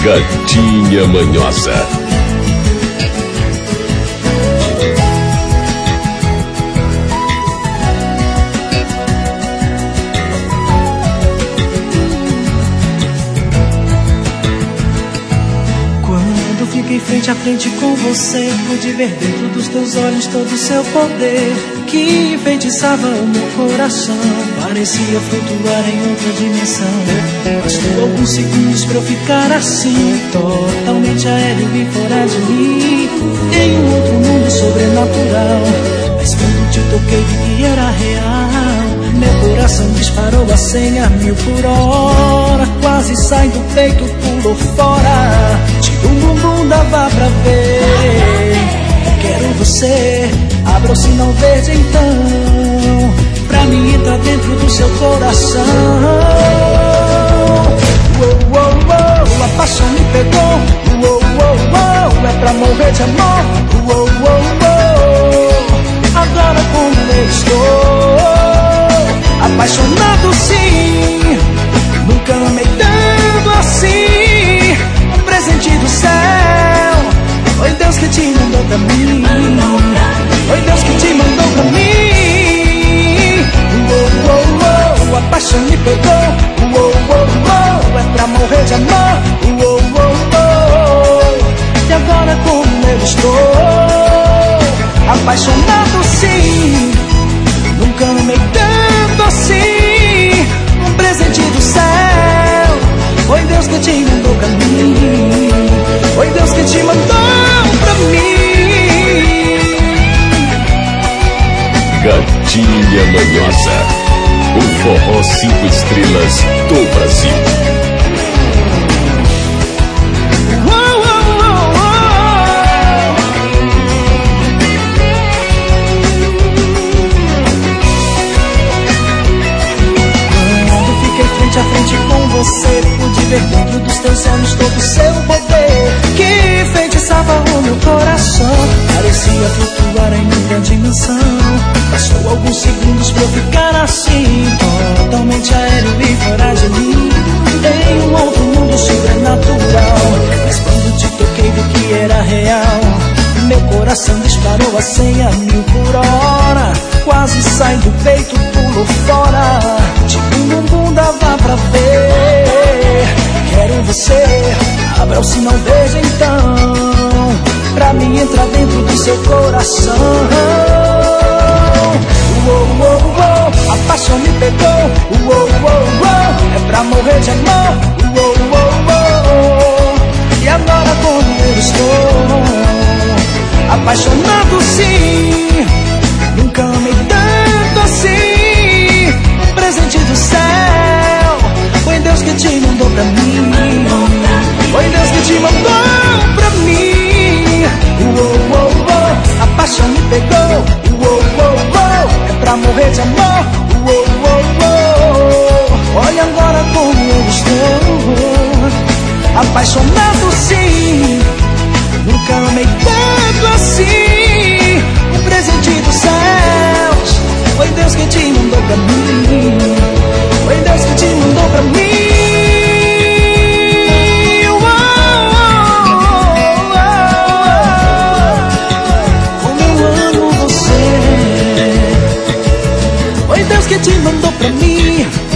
Gatinha Manhosa. Fiquei frente a frente com você, pude ver dentro dos teus olhos todo o seu poder, que enfeitiçava o meu coração, parecia flutuar em outra dimensão. Bastou alguns segundos pra eu ficar assim, totalmente aéreo e fora de mim, em um outro mundo sobrenatural. Mas quando te toquei vi que era real, meu coração disparou a 100 a 1000 por hora, quase sai do peito, pulou fora. De um bumbum dava pra ver. Quero você, abra o sinal verde então, pra mim entrar dentro do seu coração. Uou, uou, uou, a paixão me pegou. Uou, uou, uou, é pra morrer de amor. Uou, uou, uou, agora como eu estou, apaixonado sim, nunca amei tanto assim. Um presente do céu, foi Deus que te mandou pra mim, foi Deus que te mandou pra mim. Uou, uou, uou, a paixão me pegou. Uou, uou, uou, é pra morrer de amor. Uou, uou, uou, e agora como eu estou, apaixonado sim, nunca amei tanto assim. Um presente do céu, foi Deus que te mandou pra mim, foi Deus que te mandou pra mim. Gatinha Manhosa, o forró 5 estrelas do Brasil. A frente com você, pude ver dentro dos teus olhos todo o seu poder, que enfeitiçava o meu coração, parecia flutuar em outra dimensão. Bastou alguns segundos pra eu ficar assim, totalmente aéreo e fora de mim, em um outro mundo sobrenatural. Mas quando te toquei vi que era real, meu coração disparou a 100 a 1000 por hora, quase sai do peito, pulou fora. Tipo um bumbum dava pra ver. Quero você, abra o sinal verde então, pra mim entrar dentro do seu coração. Uou, uou, uou, a paixão me pegou. Uou, uou, uou, é pra morrer de amor. Uou, uou, uou, e agora como eu estou, apaixonado sim, nunca amei tanto assim. Um presente do céu, foi Deus que te mandou pra mim, foi Deus que te mandou pra mim. Uou, uou, uou, a paixão me pegou. Uou, uou, uou, é pra morrer de amor. Uou, uou, uou, olha agora como eu estou, apaixonado sim, nunca amei tanto assim. Um presente dos céus, foi Deus que te mandou pra mim, foi Deus que te mandou pra mim. Como eu amo você, foi Deus que te mandou pra mim.